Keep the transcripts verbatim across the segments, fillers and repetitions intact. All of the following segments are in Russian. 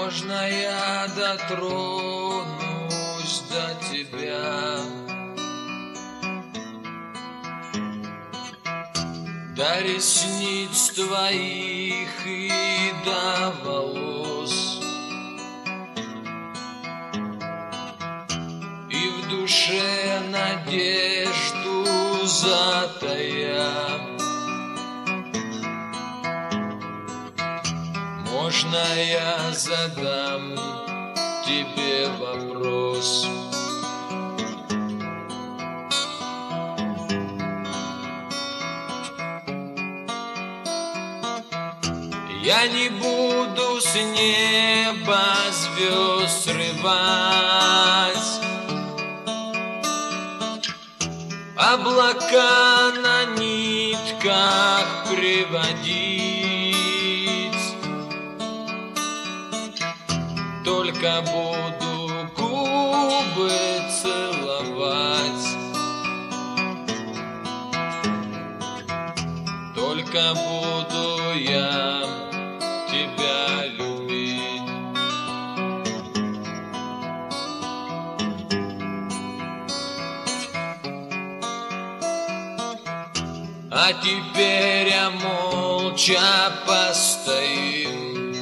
Можно я дотронусь до тебя, до ресниц твоих и до волос, и в душе надежду затая. Можно я задам тебе вопрос? Я не буду с неба звезд срывать, облака на нитках приводить, только буду губы целовать, только буду я тебя любить. А теперь я молча постоим,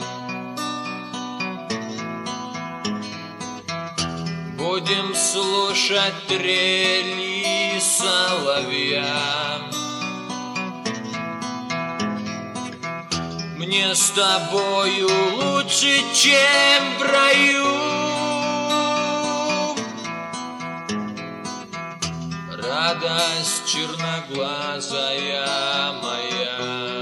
будем слушать трели соловья. Мне с тобою лучше, чем в раю. Радость черноглазая моя.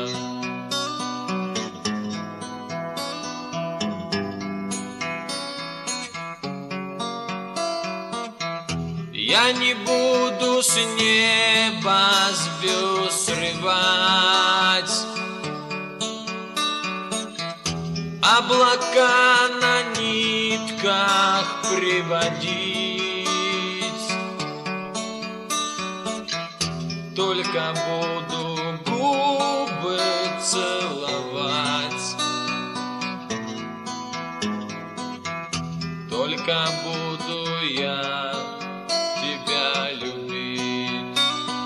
Я не буду с неба звезд срывать, облака на нитках приводить, только буду губы целовать, только буду я тебя любить.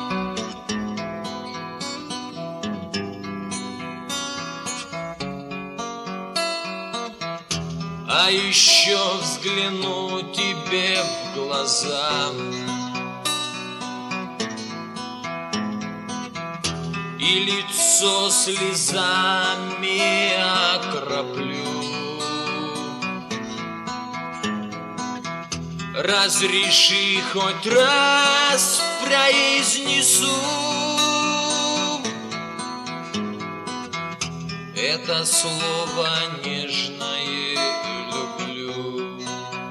А еще взгляну тебе в глаза и лицо слезами окроплю. Разреши хоть раз произнесу это слово нежное люблю.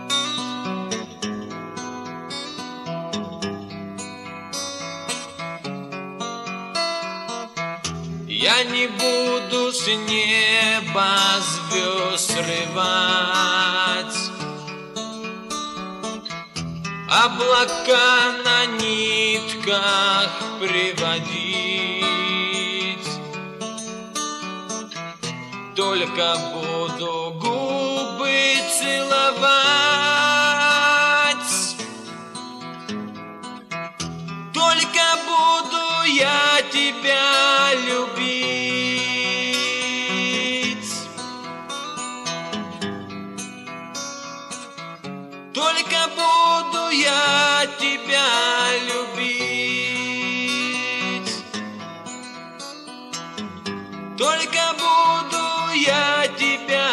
Я не буду с неба звезд срывать, облака на нитках приводить, только буду губы целовать, только буду я тебя любить, только буду я тебя любить, только буду я тебя